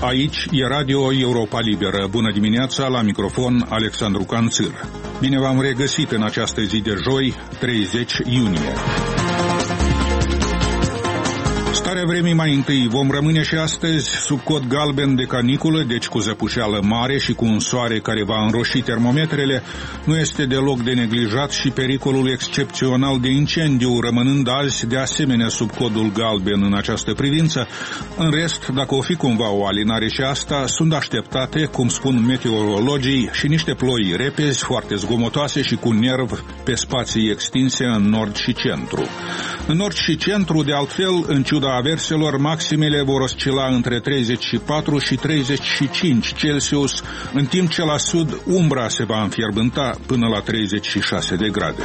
Aici e Radio Europa Liberă. Bună dimineața, la microfon Alexandru Canțir. Bine v-am regăsit în această zi de joi, 30 iunie. Starea vremii mai întâi. Vom rămâne și astăzi sub cod galben de caniculă, deci cu zăpușeală mare și cu un soare care va înroși termometrele. Nu este deloc de neglijat și pericolul excepțional de incendiu, rămânând azi de asemenea sub codul galben în această privință. În rest, dacă o fi cumva o alinare și asta, sunt așteptate, cum spun meteorologii, și niște ploi repezi, foarte zgomotoase și cu nerv pe spații extinse în nord și centru. În nord și centru, de altfel, în ciuda averselor, maximele vor oscila între 34 și 35 Celsius, în timp ce la sud umbra se va înfierbânta până la 36 de grade.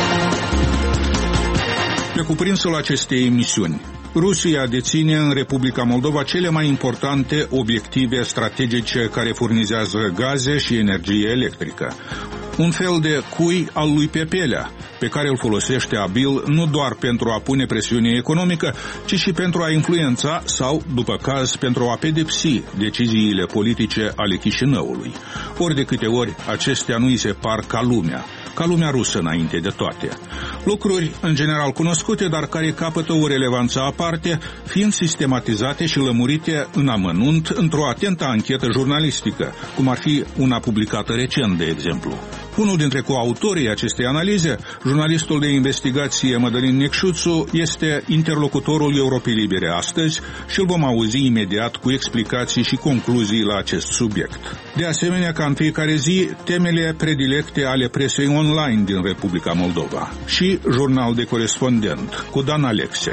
Pe cuprinsul acestei emisiuni, Rusia deține în Republica Moldova cele mai importante obiective strategice care furnizează gaze și energie electrică. Un fel de cui al lui Pepelea, pe care îl folosește abil nu doar pentru a pune presiune economică, ci și pentru a influența sau, după caz, pentru a pedepsi deciziile politice ale Chișinăului. Ori de câte ori acestea nu îi se par ca lumea rusă înainte de toate. Lucruri în general cunoscute, dar care capătă o relevanță aparte, fiind sistematizate și lămurite în amănunt într-o atentă anchetă jurnalistică, cum ar fi una publicată recent, de exemplu. Unul dintre coautorii acestei analize, jurnalistul de investigație Mădălin Necșuțu, este interlocutorul Europei Libere astăzi și îl vom auzi imediat cu explicații și concluzii la acest subiect. De asemenea, ca în fiecare zi, temele predilecte ale presei online din Republica Moldova și jurnal de corespondent cu Dan Alexe.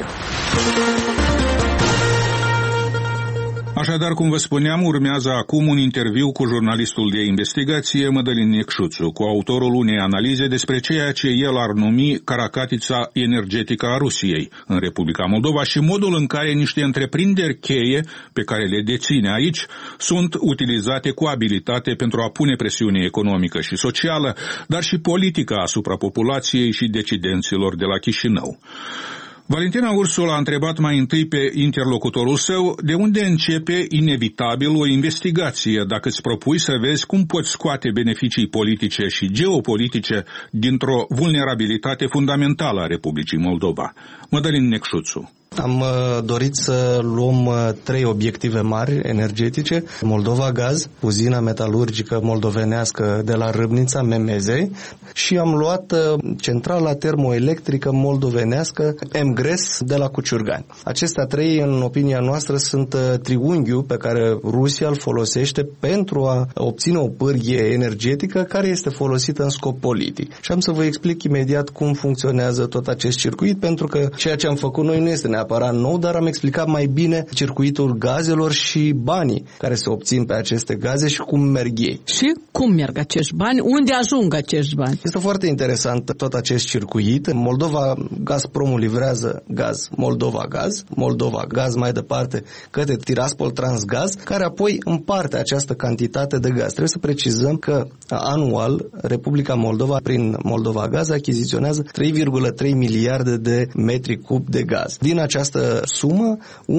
Așadar, cum vă spuneam, urmează acum un interviu cu jurnalistul de investigație Mădălin Necșuțu, cu autorul unei analize despre ceea ce el ar numi caracatița energetică a Rusiei în Republica Moldova și modul în care niște întreprinderi cheie pe care le deține aici sunt utilizate cu abilitate pentru a pune presiune economică și socială, dar și politică asupra populației și decidenților de la Chișinău. Valentina Ursul a întrebat mai întâi pe interlocutorul său de unde începe inevitabil o investigație dacă îți propui să vezi cum poți scoate beneficii politice și geopolitice dintr-o vulnerabilitate fundamentală a Republicii Moldova. Mădălin Necșuțu. Am dorit să luăm 3 obiective mari energetice: Moldova Gaz, uzina metalurgică moldovenească de la Râbnița, MMZ, și am luat centrala termoelectrică moldovenească MGRES de la Cuciurgani. Acestea 3, în opinia noastră, sunt triunghiul pe care Rusia îl folosește pentru a obține o pârghie energetică care este folosită în scop politic. Și am să vă explic imediat cum funcționează tot acest circuit, pentru că ceea ce am făcut noi nu este neapărat nou, dar am explicat mai bine circuitul gazelor și banii care se obțin pe aceste gaze și cum merg ei. Și cum merg acești bani? Unde ajung acești bani? Este foarte interesant tot acest circuit. Moldova, Gazpromul livrează gaz, Moldova Gaz mai departe către Tiraspol Transgaz, care apoi împarte această cantitate de gaz. Trebuie să precizăm că anual Republica Moldova, prin Moldova Gaz, achiziționează 3,3 miliarde de metri cub de gaz. Din această sumă,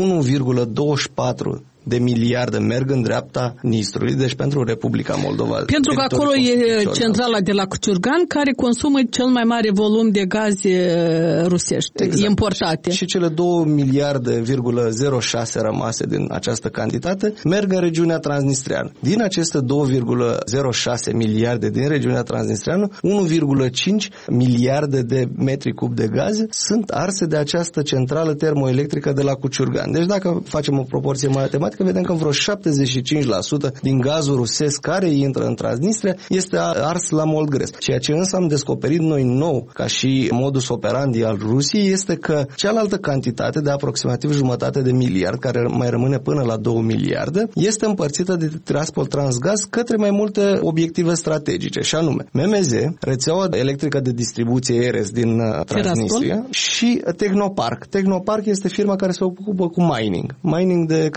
1,24 de miliarde merg în dreapta Nistrului, deci pentru Republica Moldova. Pentru că acolo e centrala de la Cuciurgan care consumă cel mai mare volum de gaze rusești, exact, importate. Și cele 2 miliarde,06 rămase din această cantitate merg în regiunea transnistreană. Din aceste 2,06 miliarde din regiunea transnistreană, 1,5 miliarde de metri cub de gaze sunt arse de această centrală termoelectrică de la Cuciurgan. Deci dacă facem o proporție matematică, vedem că vreo 75% din gazul rusesc care intră în Transnistria este ars la Moldgres. Ceea ce însă am descoperit noi nou, ca și modus operandi al Rusiei, este că cealaltă cantitate de aproximativ 1,5 de miliard, care mai rămâne până la 2 miliarde, este împărțită de Tiraspol Transgaz către mai multe obiective strategice, și anume MMZ, rețeaua electrică de distribuție ERES din Transnistria, și Tehnopark. Tehnopark este firma care se ocupă cu mining de criptomonede.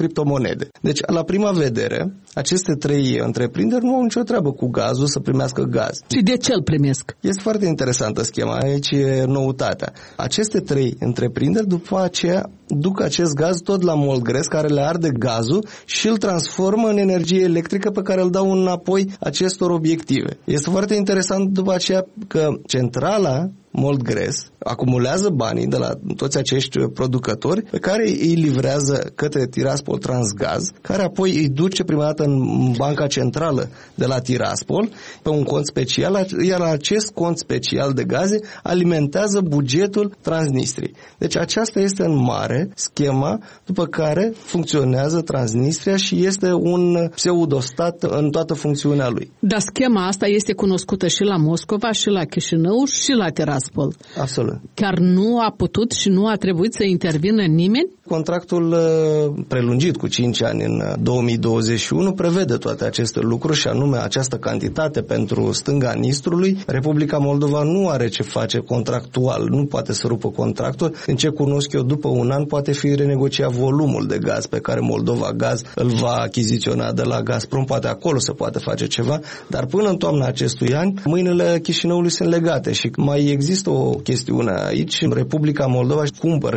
mede. Deci, la prima vedere, aceste 3 întreprinderi nu au nicio treabă cu gazul să primească gaz. Și de ce îl primesc? Este foarte interesantă schema, aici e noutatea. Aceste 3 întreprinderi, după aceea, duc acest gaz tot la Moldgres, care le arde gazul și îl transformă în energie electrică pe care îl dau înapoi acestor obiective. Este foarte interesant după aceea că centrala Moldgres acumulează banii de la toți acești producători pe care îi livrează către Tiraspol Transgaz, care apoi îi duce prima dată în banca centrală de la Tiraspol pe un cont special, iar acest cont special de gaze alimentează bugetul Transnistriei. Deci aceasta este în mare schema după care funcționează Transnistria și este un pseudostat în toată funcțiunea lui. Dar schema asta este cunoscută și la Moscova, și la Chișinău, și la Tiraspol. Absolut. Chiar nu a putut și nu a trebuit să intervină nimeni? Contractul prelungit cu 5 ani în 2021 prevede toate aceste lucruri și anume această cantitate pentru stânga Nistrului. Republica Moldova nu are ce face contractual, nu poate să rupă contractul. În ce cunosc eu, după un an poate fi renegociat volumul de gaz pe care Moldova Gaz îl va achiziționa de la Gazprom, poate acolo se poate face ceva, dar până în toamna acestui an, mâinile Chișinăului sunt legate și mai există o chestiune aici. Republica Moldova cumpără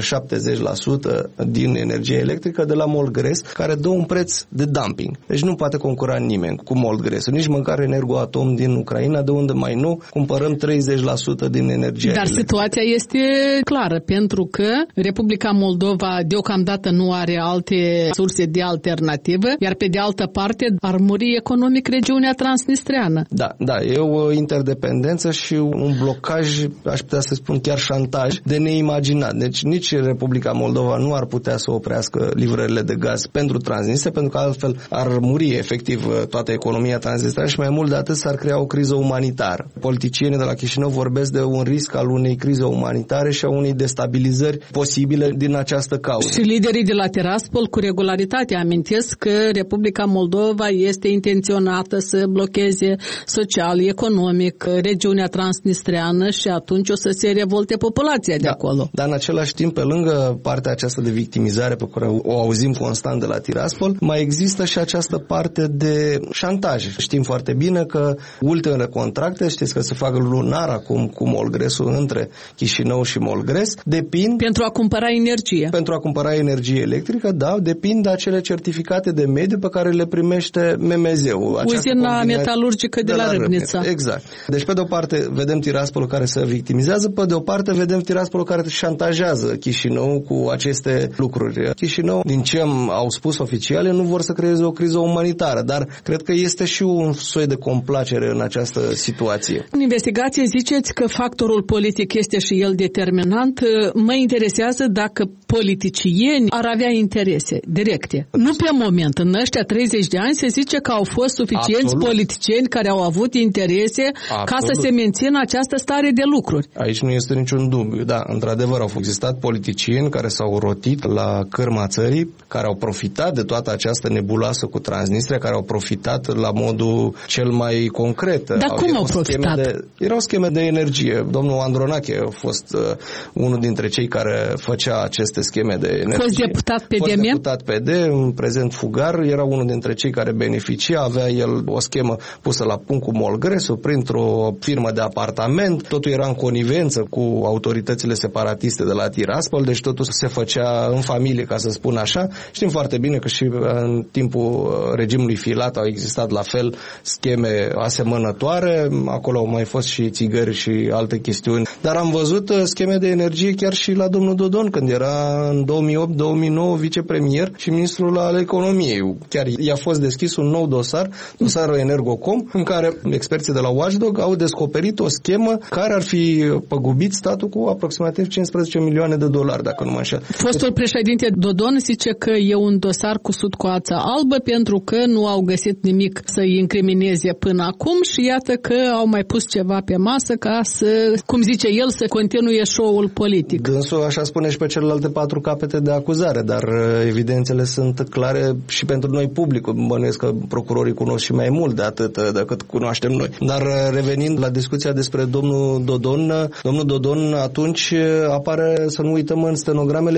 70% din energie electrică de la Moldgres, care dă un preț de dumping. Deci nu poate concura nimeni cu Moldgresul, nici măcar Energoatom din Ucraina, de unde mai nou cumpărăm 30% din energie Dar electrică. situația este clară, pentru că Republica Moldova deocamdată nu are alte surse de alternativă, iar pe de altă parte ar muri economic regiunea transnistreană. Da, e o interdependență și un blocaj, aș putea să spun chiar șantaj, de neimaginat. Deci nici Republica Moldova nu ar putea să oprească livrările de gaz pentru Transnistria, pentru că altfel ar muri efectiv toată economia transnistreană și mai mult de atât s-ar crea o criză umanitară. Politicienii de la Chișinău vorbesc de un risc al unei crize umanitare și a unei destabilizări posibile din această cauză. Și liderii de la Tiraspol cu regularitate amintesc că Republica Moldova este intenționată să blocheze social, economic regiunea transnistreană și atunci o să se revolte populația de acolo. Dar în același timp, pe lângă partea aceasta de victimizare pe care o auzim constant de la Tiraspol, mai există și această parte de șantaj. Știm foarte bine că ultimele contracte, știți că se fac lunar acum cu Moldgresul între Chișinău și Moldgres, depind... Pentru a cumpăra energie. Pentru a cumpăra energie electrică, da, depind de acele certificate de mediu pe care le primește MMZ-ul. Uzina metalurgică de la Râbnița. Exact. Deci, pe de o parte, vedem Tiraspolul care se victimizează, pe de o parte, vedem Tiraspolul care șantajează Chișinău cu aceste lucruri. Chișinău, din ce au spus oficiale, nu vor să creeze o criză umanitară, dar cred că este și un soi de complacere în această situație. În investigație ziceți că factorul politic este și el determinant. Mă interesează dacă politicieni ar avea interese directe. Nu pe moment. În ăștia 30 de ani se zice că au fost suficienți politicieni care au avut interese ca să se mențină această stare de lucruri. Aici nu este niciun dubiu. Da, într-adevăr au existat politicieni care s-au rotit la cârma țării, care au profitat de toată această nebuloasă cu Transnistria, care au profitat la modul cel mai concret. Dar cum au profitat? Erau scheme de energie. Domnul Andronache a fost unul dintre cei care făcea aceste scheme de energie. Fost deputat PD? Fost deputat PD, în prezent fugar, era unul dintre cei care beneficia, avea el o schemă pusă la punct cu Moldgresul printr-o firmă de apartament, totul era în conivență cu autoritățile separatiste de la Tiraspol, deci totul se făcea în familie, ca să spun așa. Știm foarte bine că și în timpul regimului Filat au existat la fel scheme asemănătoare, acolo au mai fost și țigări și alte chestiuni, dar am văzut scheme de energie chiar și la domnul Dodon, când era în 2008-2009 vicepremier și ministrul al economiei. Chiar i-a fost deschis un nou dosar, dosarul Energocom, în care experții de la Watchdog au descoperit o schemă care ar fi păgubit statul cu aproximativ 15 milioane de dolari, dacă nu mă înșel. Fostul președinte Dodon zice că e un dosar cusut cu ața albă pentru că nu au găsit nimic să-i incrimineze până acum și iată că au mai pus ceva pe masă ca să, cum zice el, să continue show-ul politic. Dânsul așa spune și pe celelalte 4 capete de acuzare, dar evidențele sunt clare și pentru noi publicul. Bănuiesc că procurorii cunosc și mai mult de atât decât cunoaștem noi. Dar revenind la discuția despre domnul Dodon atunci apare, să nu uităm, în stenogramele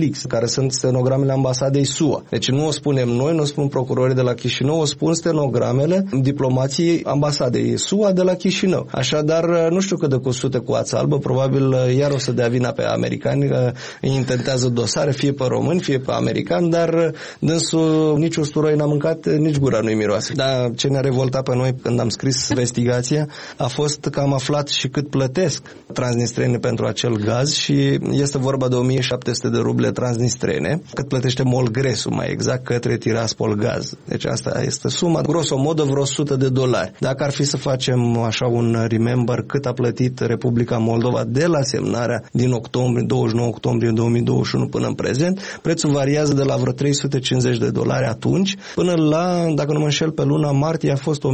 Wikileaks, care sunt stenogramele ambasadei SUA. Deci nu o spunem noi, nu o spun procurorii de la Chișinău, o spun stenogramele diplomației ambasadei SUA de la Chișinău. Așadar, nu știu cât de cusute cu ața albă, probabil iar o să dea vina pe americani, intentează dosare, fie pe români, fie pe americani, dar dânsul nici usturoi n-a mâncat, nici gura nu-i miroase. Dar ce ne-a revoltat pe noi când am scris investigația a fost că am aflat și cât plătesc transnistrenii pentru acel gaz și este vorba de 1700 de ruble transnistrene, cât plătește Molgresul, mai exact, către Tiraspol Gaz. Deci asta este suma, grosomodă vreo $100. Dacă ar fi să facem așa un remember cât a plătit Republica Moldova de la semnarea din octombrie, 29 octombrie 2021 până în prezent, prețul variază de la vreo $350 atunci până la, dacă nu mă înșel, pe luna martie a fost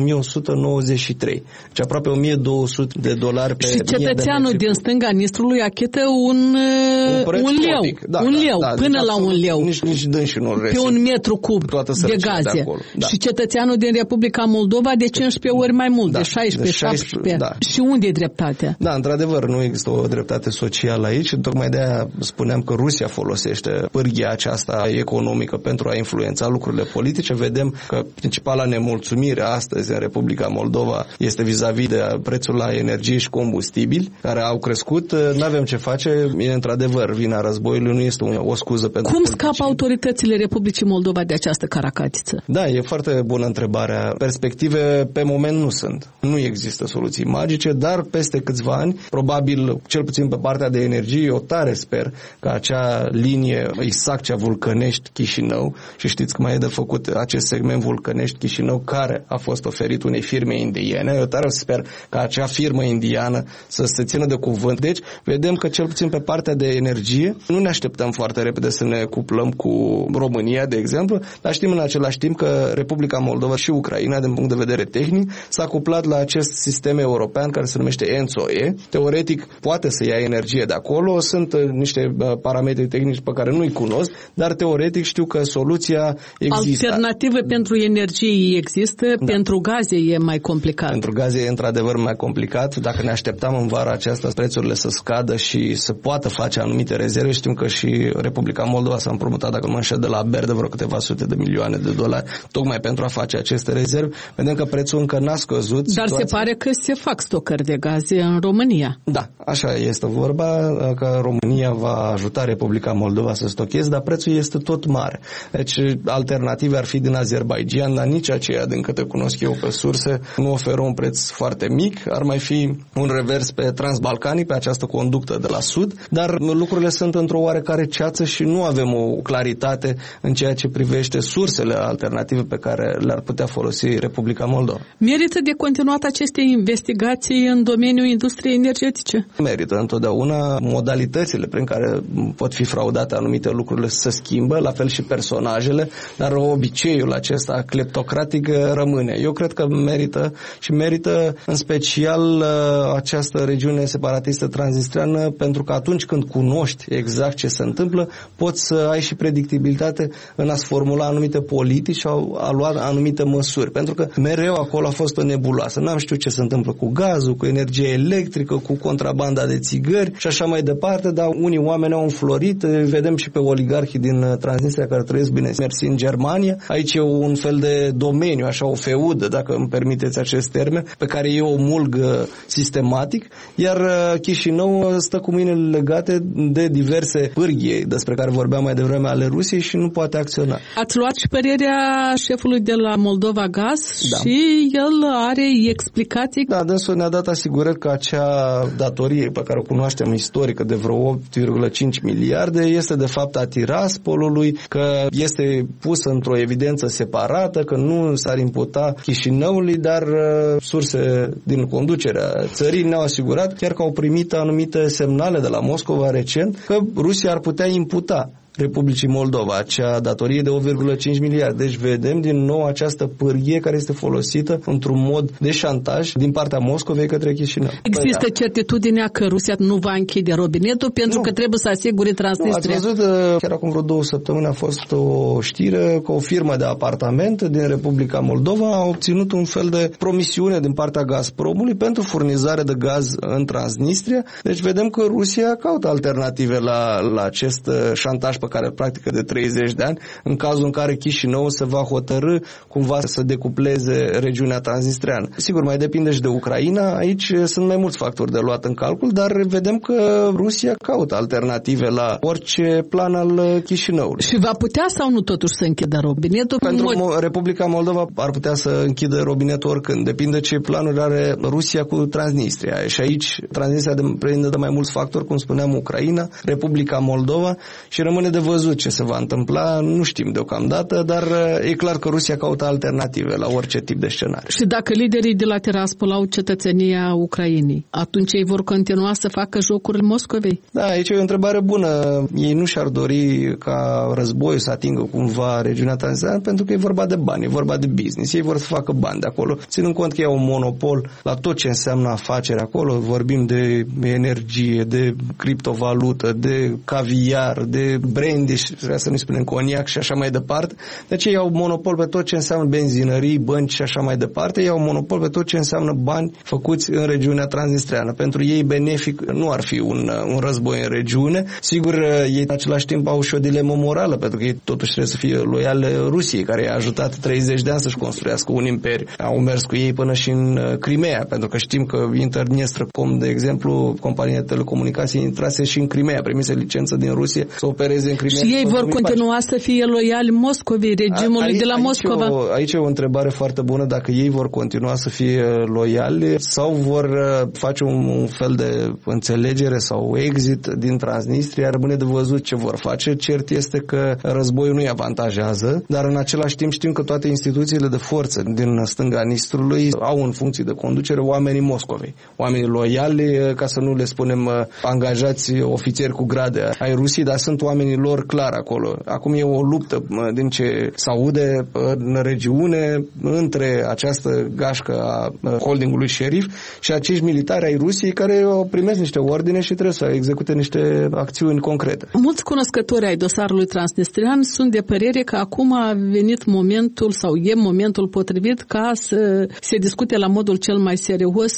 1193. Deci aproape $1200 pe și cetățeanul din stânga Nistrului achită un leu. Un leu, până la un leu. Nici dânsi nu pe un metru cub de gaze. Și cetățeanul din Republica Moldova de 15 ori mai mult, de 16-17. Da. Și unde e dreptatea? Da, într-adevăr, nu există o dreptate socială aici. Tocmai de-aia spuneam că Rusia folosește pârghia aceasta economică pentru a influența lucrurile politice. Vedem că principala nemulțumire astăzi în Republica Moldova este vis-a-vis de prețul la energie și combustibili, care au crescut. N-avem ce face. E într-adevăr vina războiului, nu este o scuză pentru Cum scapă autoritățile Republicii Moldova de această caracatiță? Da, e foarte bună întrebarea. Perspective pe moment nu sunt. Nu există soluții magice, dar peste câțiva ani, probabil, cel puțin pe partea de energie, eu tare sper că acea linie exact cea Vulcănești-Chișinău, și știți că mai e de făcut acest segment Vulcănești-Chișinău, care a fost oferit unei firme indiene. Eu tare sper că acea firmă indiană să se țină de cuvânt. Deci, vedem că cel puțin pe partea de energie nu ne așteptăm foarte repede să ne cuplăm cu România, de exemplu, dar știm în același timp că Republica Moldova și Ucraina, din punct de vedere tehnic, s-a cuplat la acest sistem european care se numește ENTSO-E. Teoretic, poate să ia energie de acolo, sunt niște parametri tehnici pe care nu-i cunosc, dar teoretic știu că soluția există. Alternative pentru energie există, da. Pentru gaze e mai complicat. Pentru gaze e într-adevăr mai complicat. Dacă ne așteptam în vara aceasta prețurile să scadă și să poată face anumite rezerve, știm că și Republica Moldova s-a împrumutat, dacă nu mă înșel, de la BER de vreo câteva sute de milioane de dolari, tocmai pentru a face aceste rezerve. Vedem că prețul încă n-a scăzut. Dar se pare că se fac stocări de gaze în România. Da, așa este vorba, că România va ajuta Republica Moldova să stocheze, dar prețul este tot mare. Deci alternative ar fi din Azerbaidjan, dar nici aceea, din câte cunosc eu pe surse, nu oferă un preț foarte mic. Ar mai fi un revers pe Transbalcanii, pe această conductă de la sud, dar lucrurile sunt într-o oarecare ceață și nu avem o claritate în ceea ce privește sursele alternative pe care le-ar putea folosi Republica Moldova. Merită de continuat aceste investigații în domeniul industriei energetice? Merită întotdeauna. Modalitățile prin care pot fi fraudate anumite lucruri se schimbă, la fel și personajele, dar obiceiul acesta cleptocratic rămâne. Eu cred că merită și merită în special această regiune separatistă transnistreană, pentru că atunci când cunoști exact ce se întâmplă, poți să ai și predictibilitate în a-ți formula anumite politici sau a lua anumite măsuri. Pentru că mereu acolo a fost o nebuloasă. N-am știut ce se întâmplă cu gazul, cu energie electrică, cu contrabanda de țigări și așa mai departe, dar unii oameni au înflorit. Vedem și pe oligarhii din Transnistria care trăiesc bine mersi în Germania. Aici e un fel de domeniu, așa o feudă, dacă îmi permiteți acest termen, pe care ei o mulg sistematic, iar Chișinău stă cu mâinile legate de diverse pârghii despre care vorbeam mai devreme ale Rusiei și nu poate acționa. Ați luat și părerea șefului de la Moldova Gaz, da. Și el are explicații? Da, dânsul ne-a dat asigurări că acea datorie pe care o cunoaștem istorică de vreo 8,5 miliarde este de fapt a Tiraspolului, că este pusă într-o evidență separată, că nu s-ar imputa Chișinăului, dar surse din conducerea țării ne-au asigurat, chiar că au primit anumite semnale de la Moscova recent, că Rusia ar putea imputa Republicii Moldova acea datorie de 8,5 miliarde. Deci vedem din nou această pârghie care este folosită într-un mod de șantaj din partea Moscovei către Chișinău. Există certitudinea că Rusia nu va închide robinetul pentru că trebuie să asigure Transnistria. Ați văzut, chiar acum vreo 2 săptămâni a fost o știre că o firmă de apartamente din Republica Moldova a obținut un fel de promisiune din partea Gazpromului pentru furnizare de gaz în Transnistria. Deci vedem că Rusia caută alternative la acest șantaj pe care îl practică de 30 de ani, în cazul în care Chișinău se va hotărî cumva să decupleze regiunea transnistreană. Sigur, mai depinde și de Ucraina, aici sunt mai mulți factori de luat în calcul, dar vedem că Rusia caută alternative la orice plan al Chișinăului. Și va putea sau nu totuși să închidă robinetul? Pentru Republica Moldova ar putea să închidă robinetul oricând. Depinde ce planuri are Rusia cu Transnistria. Și aici Transnistria depinde de mai mulți factori, cum spuneam, Ucraina, Republica Moldova, și rămâne de văzut ce se va întâmpla. Nu știm deocamdată, dar e clar că Rusia caută alternative la orice tip de scenariu. Și dacă liderii de la Tiraspol au cetățenia Ucrainei, atunci ei vor continua să facă jocuri Moscovei? Da, aici e o întrebare bună. Ei nu și-ar dori ca războiul să atingă cumva regiunea transnistreană, pentru că e vorba de bani, e vorba de business. Ei vor să facă bani de acolo, ținând cont că e un monopol la tot ce înseamnă afaceri acolo. Vorbim de energie, de criptovalută, de caviar, de brandy, vrea să nu spunem coniac și așa mai departe. Deci ei au monopol pe tot ce înseamnă benzinării, bănci și așa mai departe. Ei au monopol pe tot ce înseamnă bani făcuți în regiunea transnistreană. Pentru ei benefic nu ar fi un război în regiune. Sigur, ei în același timp au și o dilemă morală, pentru că ei totuși trebuie să fie loiale Rusiei, care i-a ajutat 30 de ani să-și construiască un imperiu. Au mers cu ei până și în Crimea, pentru că știm că Interdniestrcom, de exemplu, compania de telecomunicații, intrase și în Crimea, primise licență din Rusie să opereze în Crimea. Și ei vor continua să fie loiali Moscovei, regimului de la Moscova? Aici e o întrebare foarte bună, dacă ei vor continua să fie loiali sau vor face un fel de înțelegere sau exit din Transnistria. Rămâne de văzut ce vor face. Cert este că războiul nu-i avantajează, dar în același timp știm că toate instituțiile de forță din stânga Nistrului au în funcție de conducere oamenii Moscovei. Oamenii loiali, ca să nu le spunem angajați ofițeri cu grade ai Rusiei, dar sunt oamenii lor clar acolo. Acum e o luptă din ce se aude în regiune între această gașcă a holdingului șerif și acești militari ai Rusiei care primesc niște ordine și trebuie să execute niște acțiuni concrete. Mulți cunoscători ai dosarului transnistrian sunt de părere că acum a venit momentul sau e momentul potrivit ca să se discute la modul cel mai serios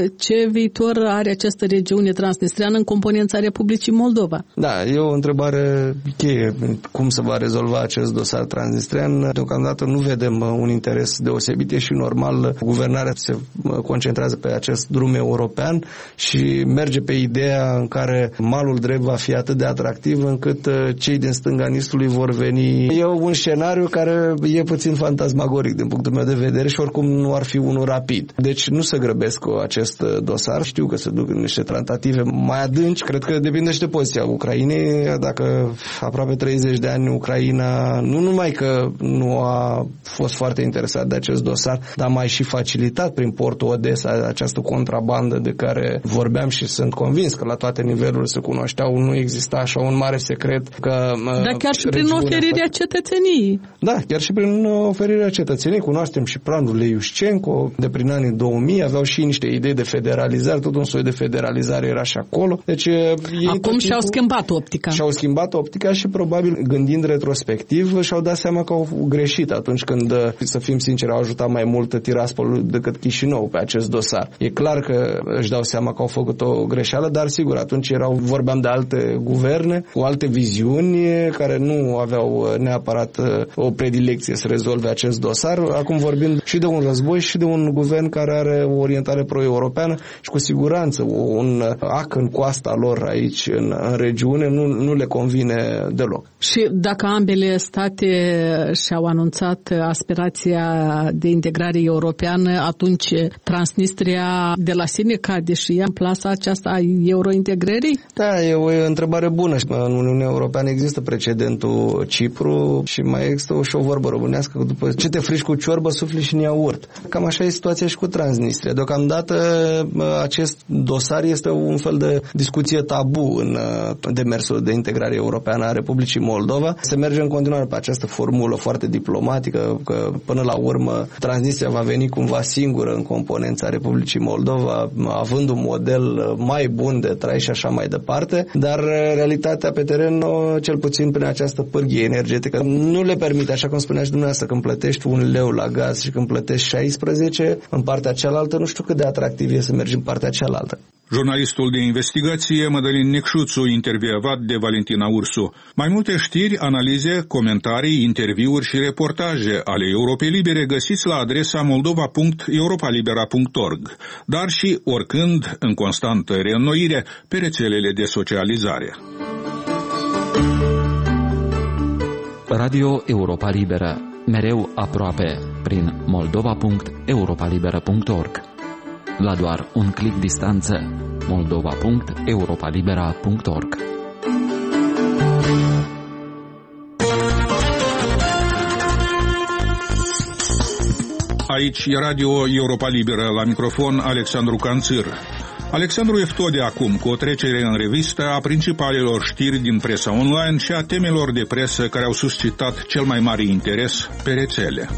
ce viitor are această regiune transnistriană în componența Republicii Moldova. Da, e o întrebare cheie. Cum se va rezolva acest dosar transnistrian? Deocamdată nu vedem un interes deosebit. E și normal, guvernarea se concentrează pe acest drum european și merge pe ideea în care malul drept va fi atât de atractiv încât cei din stânga Nistrului vor veni. E un scenariu care e puțin fantasmagoric din punctul meu de vedere și oricum nu ar fi unul rapid. Deci nu se grăbesc cu acest dosar. Știu că se duc niște tratative mai adânci. Cred că depinde și de poziția Ucrainei. Dacă aproape 30 de ani Ucraina nu numai că nu a fost foarte interesat de acest dosar, dar mai și facilitat prin portul Odessa această contrabandă de care vorbeam și sunt convins că la toate nivelurile se cunoșteau, nu exista așa un mare secret că... Dar chiar și prin oferirea cetățeniei. Da, chiar și prin oferirea cetățeniei. Cunoaștem și planurile Iușcenco de prin anii 2000, aveau și niște idei de federalizare, tot un soi de federalizare era și acolo. Deci, acum și-au schimbat optica. Și-au schimbat optica și probabil gândind retrospectiv și-au dat seama că au greșit atunci când, să fim sinceri, au ajutat mai mult Tiraspol decât Chișinău pe acest dosar. E clar că își dau seama că au făcut o greșeală, dar sigur, atunci vorbeam de alte guverne cu alte viziuni care nu aveau neapărat o predilecție să rezolve acest dosar. Acum vorbim și de un război și de un guvern care are o orientare pro-europeană și cu siguranță un ac în coasta lor aici în regiune nu le convine deloc. Și dacă ambele state și-au anunțat aspirația de integrare europeană, atunci Transnistria de la sine cade și ea în plasa aceasta a eurointegrării? Da, e o întrebare bună. În Uniunea Europeană există precedentul Cipru și mai există și o vorbă românească, după ce te frici cu ciorbă, sufli și în iaurt. Cam așa e situația și cu Transnistria. Deocamdată acest dosar este un fel de discuție tabu în demersul de integrare europeană a Republicii Moldova. Se merge în continuare pe această formulă foarte diplomatică, că până la urmă Transnistria va veni cumva singură în componența Republicii Moldova, având un model mai bun de trai și așa mai departe, dar realitatea pe teren, cel puțin prin această pârghie energetică, nu le permite, așa cum spunea și dumneavoastră, când plătești 1 leu la gaz și când plătești 16, în partea cealaltă, nu știu cât de atractiv e să mergi în partea cealaltă. Jurnalistul de investigație Mădălin Necșuțu, intervievat de Valentina Ursu. Mai multe știri, analize, comentarii, interviuri și reportaje ale Europei Libere găsiți la adresa moldova.europalibera.org, dar și oricând, în constantă reînnoire, pe rețelele de socializare. Radio Europa Liberă, mereu aproape, prin moldova.europalibera.org. La doar un click distanță, moldova.europalibera.org. Aici e Radio Europa Liberă, la microfon Alexandru Canțir. Alexandru Eftode acum cu o trecere în revistă a principalelor știri din presa online și a temelor de presă care au suscitat cel mai mare interes pe rețele.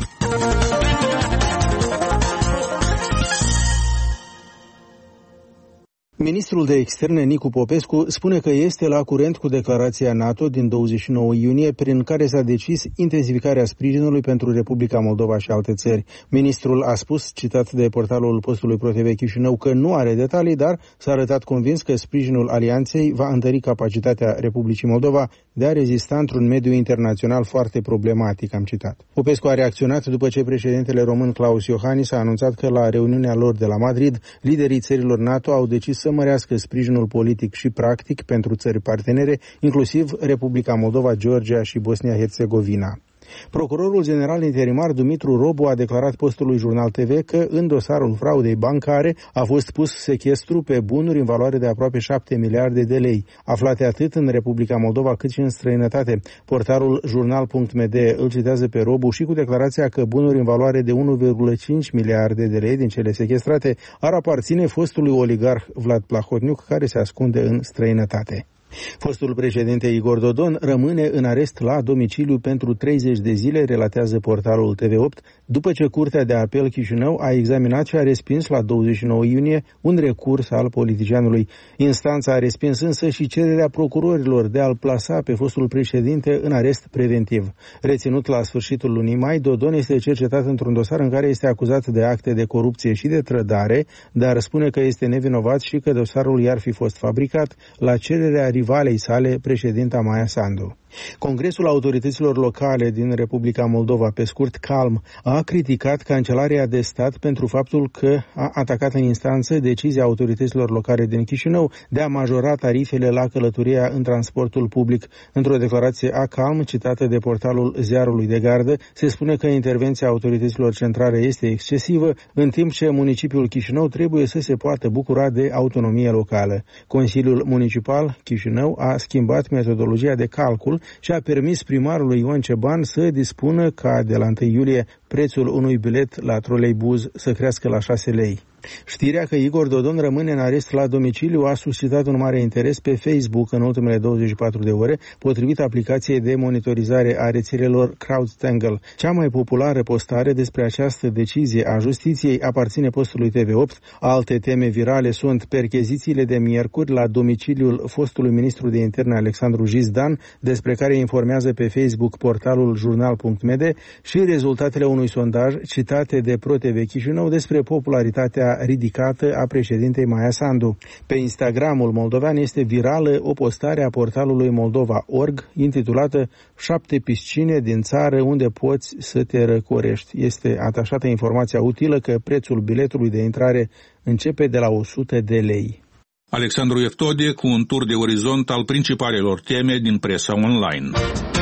Ministrul de Externe, Nicu Popescu, spune că este la curent cu declarația NATO din 29 iunie, prin care s-a decis intensificarea sprijinului pentru Republica Moldova și alte țări. Ministrul a spus, citat de portalul postului ProTV Chișinău, că nu are detalii, dar s-a arătat convins că sprijinul alianței va întări capacitatea Republicii Moldova de a rezista într-un mediu internațional foarte problematic, am citat. Popescu a reacționat după ce președintele român Klaus Iohannis a anunțat că la reuniunea lor de la Madrid, liderii țărilor NATO au decis să mărească sprijinul politic și practic pentru țări partenere, inclusiv Republica Moldova, Georgia și Bosnia-Herzegovina. Procurorul general interimar Dumitru Robu a declarat postului Jurnal TV că în dosarul fraudei bancare a fost pus sechestru pe bunuri în valoare de aproape 7 miliarde de lei, aflate atât în Republica Moldova cât și în străinătate. Portalul jurnal.md îl citează pe Robu și cu declarația că bunuri în valoare de 1,5 miliarde de lei din cele sechestrate ar aparține fostului oligarh Vlad Plahotniuc, care se ascunde în străinătate. Fostul președinte Igor Dodon rămâne în arest la domiciliu pentru 30 de zile, relatează portalul TV8, după ce Curtea de Apel Chișinău a examinat și a respins la 29 iunie un recurs al politicianului. Instanța a respins însă și cererea procurorilor de a-l plasa pe fostul președinte în arest preventiv. Reținut la sfârșitul lunii mai, Dodon este cercetat într-un dosar în care este acuzat de acte de corupție și de trădare, dar spune că este nevinovat și că dosarul i-ar fi fost fabricat la cererea rivalei sale, președinta Maia Sandu. Congresul autorităților locale din Republica Moldova, pe scurt CALM, a criticat Cancelarea de Stat pentru faptul că a atacat în instanță decizia autorităților locale din Chișinău de a majora tarifele la călătoria în transportul public. Într-o declarație a CALM, citată de portalul Ziarului de Gardă, se spune că intervenția autorităților centrale este excesivă, în timp ce municipiul Chișinău trebuie să se poată bucura de autonomie locală. Consiliul Municipal Chișinău a schimbat metodologia de calcul și a permis primarului Ion Ceban să dispună ca de la 1 iulie prețul unui bilet la troleibuz să crească la 6 lei. Știrea că Igor Dodon rămâne în arest la domiciliu a suscitat un mare interes pe Facebook în ultimele 24 de ore, potrivit aplicației de monitorizare a rețelelor CrowdStangle. Cea mai populară postare despre această decizie a justiției aparține postului TV8. Alte teme virale sunt perchezițiile de miercuri la domiciliul fostului ministru de interne Alexandru Jizdan, despre care informează pe Facebook portalul jurnal.md, și rezultatele unui sondaj citate de ProTV Chișinău despre popularitatea ridicată a președintei Maia Sandu. Pe Instagramul moldovean este virală o postare a portalului Moldova.org intitulată 7 piscine din țară unde poți să te răcorești. Este atașată informația utilă că prețul biletului de intrare începe de la 100 de lei. Alexandru Eftode cu un tur de orizont al principalelor teme din presa online.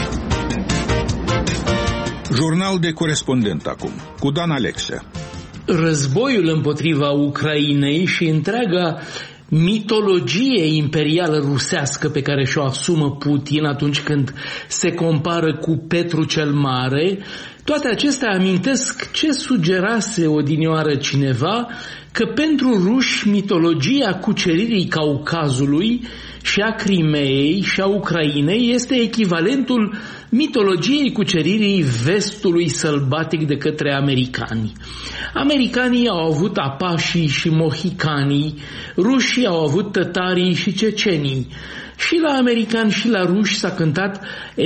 Jurnal de corespondent acum, cu Dan Alexia. Războiul împotriva Ucrainei și întreaga mitologie imperială rusească pe care și-o asumă Putin atunci când se compară cu Petru cel Mare, toate acestea amintesc ce sugerase odinioară cineva, că pentru ruși mitologia cuceririi Caucazului și a Crimeei și a Ucrainei este echivalentul mitologiei cuceririi vestului sălbatic de către americani. Americanii au avut apașii și mohicanii, rușii au avut tătarii și cecenii. Și la americani și la ruși s-a cântat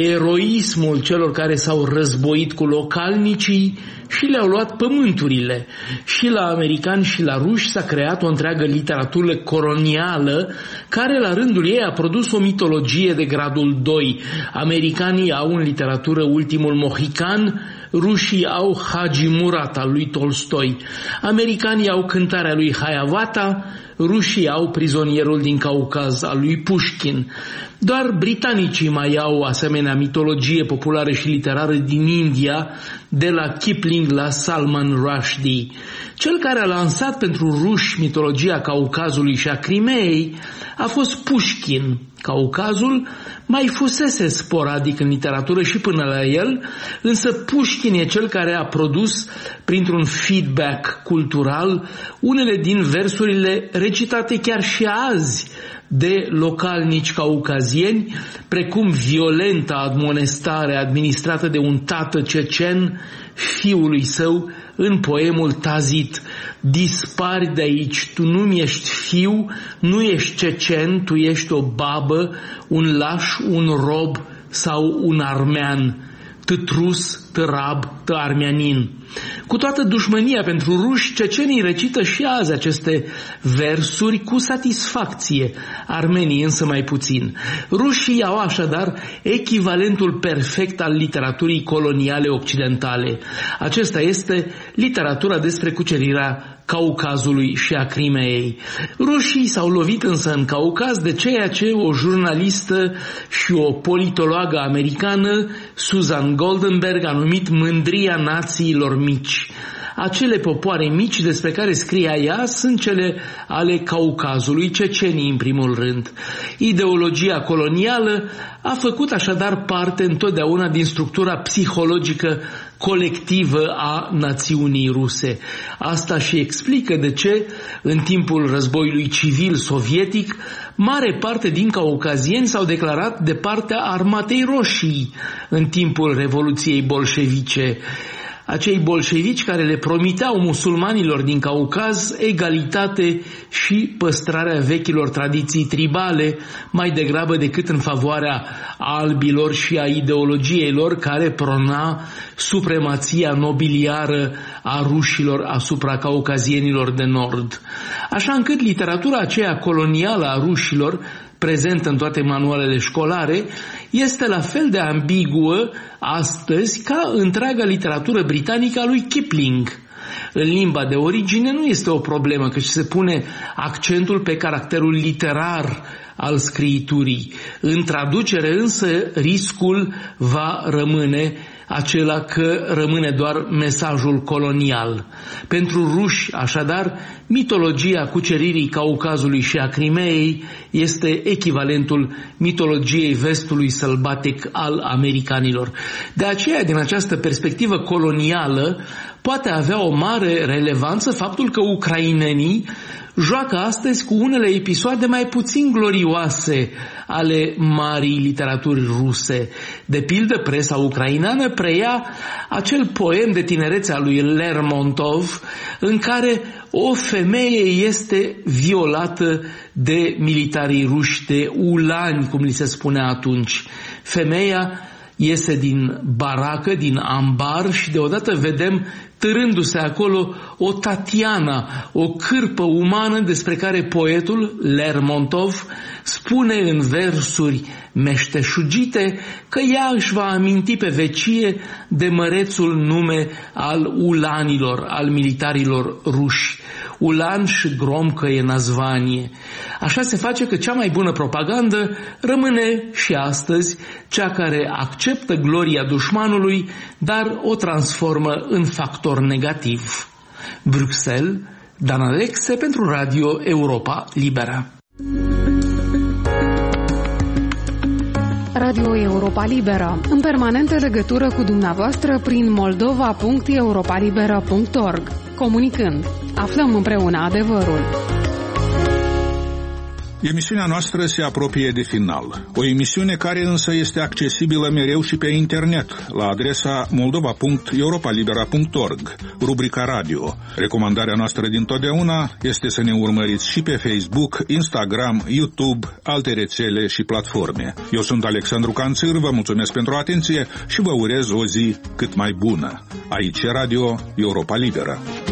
eroismul celor care s-au războit cu localnicii și le-au luat pământurile. Și la americani și la ruși s-a creat o întreagă literatură colonială care la rândul ei a produs o mitologie de gradul 2. Americanii au în literatură Ultimul Mohican, rușii au Hagi Murat al lui Tolstoi, americanii au Cântarea lui Hiawatha, rușii au Prizonierul din Caucaz al lui Pushkin. Doar britanicii mai au asemenea mitologie populară și literară din India, de la Kipling la Salman Rushdie. Cel care a lansat pentru ruși mitologia Caucazului și a Crimeei a fost Pushkin. Caucazul mai fusese sporadic în literatură și până la el, însă Pushkin e cel care a produs, printr-un feedback cultural, unele din versurile recitate chiar și azi de localnici caucazieni, precum violenta admonestare administrată de un tată cecen fiului său în poemul Tazit: dispari de aici, tu nu ești fiu, nu ești cecen, tu ești o babă, un laș, un rob sau un armean, tătrus, tărab, armeanin. Cu toată dușmânia pentru ruși, cecenii recită și azi aceste versuri cu satisfacție, armenii însă mai puțin. Rușii au așadar echivalentul perfect al literaturii coloniale occidentale. Acesta este literatura despre cucerirea Caucazului și a Crimeei. Rușii s-au lovit însă în Caucaz de ceea ce o jurnalistă și o politologă americană, Susan Goldenberg, a numit mândria națiilor mici. Acele popoare mici despre care scria ea sunt cele ale Caucazului, cecenii în primul rând. Ideologia colonială a făcut așadar parte întotdeauna din structura psihologică colectivă a națiunii ruse. Asta și explică de ce, în timpul războiului civil sovietic, mare parte din caucazieni s-au declarat de partea Armatei Roșii în timpul Revoluției bolșevice. Acei bolșevici care le promiteau musulmanilor din Caucaz egalitate și păstrarea vechilor tradiții tribale, mai degrabă decât în favoarea albilor și a ideologiei lor care prona supremația nobiliară a rușilor asupra caucazienilor de nord. Așa încât literatura aceea colonială a rușilor, prezentă în toate manualele școlare, este la fel de ambiguă astăzi ca întreaga literatură britanică a lui Kipling. În limba de origine nu este o problemă, căci se pune accentul pe caracterul literar al scriiturii. În traducere însă riscul va rămâne acela că rămâne doar mesajul colonial. Pentru ruși, așadar, mitologia cuceririi Caucazului și a Crimeei este echivalentul mitologiei vestului sălbatic al americanilor. De aceea, din această perspectivă colonială, poate avea o mare relevanță faptul că ucrainenii joacă astăzi cu unele episoade mai puțin glorioase ale marii literaturi ruse. De pildă, presa ucraineană preia acel poem de tinerețe al lui Lermontov, în care o femeie este violată de militarii ruși, de ulani, cum li se spunea atunci. Femeia iese din baracă, din ambar și deodată vedem târându-se acolo o Tatiana, o cârpă umană despre care poetul Lermontov spune în versuri meșteșugite că ea își va aminti pe vecie de mărețul nume al ulanilor, al militarilor ruși. Ulan și Gromcă e nazvanie. Așa se face că cea mai bună propagandă rămâne și astăzi cea care acceptă gloria dușmanului, dar o transformă în factor negativ. Bruxelles, Dan Alexe pentru Radio Europa Liberă. Radio Europa Liberă, în permanentă legătură cu dumneavoastră prin moldova.europalibera.org. Comunicând, aflăm împreună adevărul. Emisiunea noastră se apropie de final. O emisiune care însă este accesibilă mereu și pe internet, la adresa moldova.europalibera.org, rubrica radio. Recomandarea noastră dintotdeauna este să ne urmăriți și pe Facebook, Instagram, YouTube, alte rețele și platforme. Eu sunt Alexandru Canțir, vă mulțumesc pentru atenție și vă urez o zi cât mai bună. Aici e Radio Europa Liberă.